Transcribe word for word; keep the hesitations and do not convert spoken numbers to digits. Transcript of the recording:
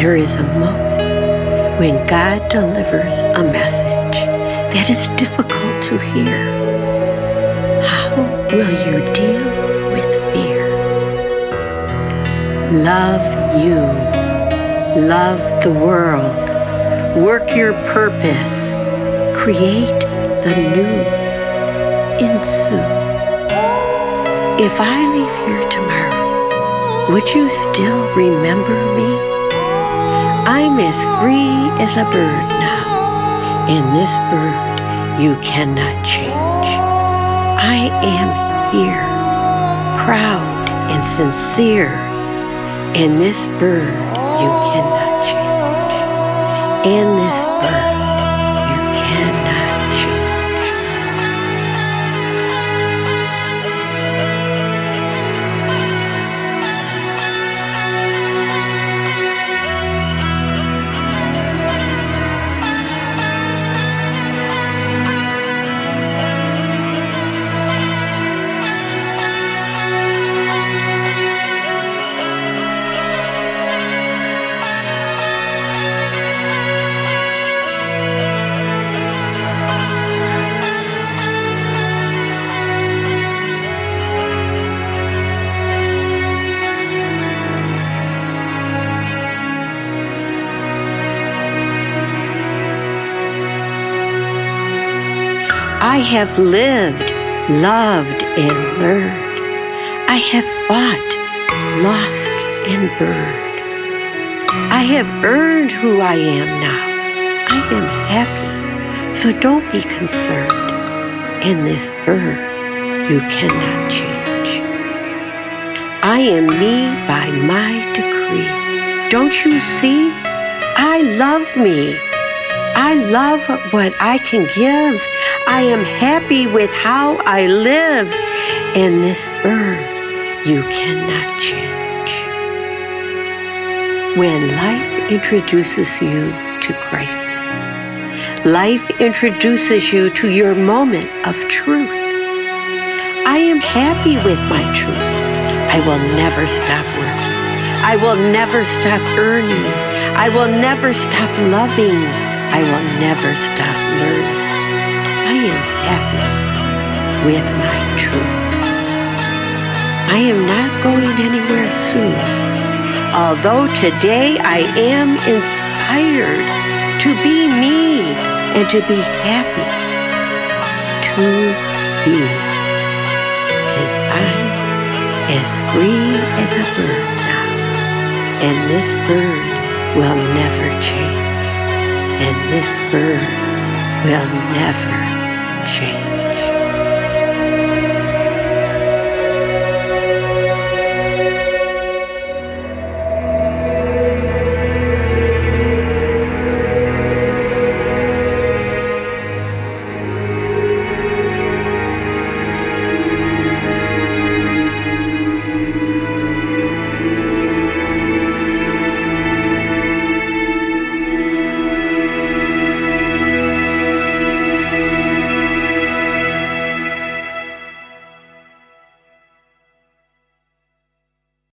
There is a moment when God delivers a message that is difficult to hear. How will you deal with fear? Love you. Love the world. Work your purpose. Create the new. Ensue. If I leave here tomorrow, would you still remember me? I'm as free as a bird now, and this bird you cannot change. I am here, proud and sincere, and this bird you cannot change. And this bird you cannot change. I have lived, loved, and learned. I have fought, lost, and burned. I have earned who I am now. I am happy, so don't be concerned. And this bird you cannot change. I am me by my decree. Don't you see? I love me. I love what I can give. I am happy with how I live, and this bird you cannot change. When life introduces you to crisis, life introduces you to your moment of truth. I am happy with my truth. I will never stop working. I will never stop earning. I will never stop loving. I will never stop learning. I am happy with my truth. I am not going anywhere soon. Although today I am inspired to be me and to be happy. To be. 'Cause I'm as free as a bird now. And this bird will never change. And this bird will never change.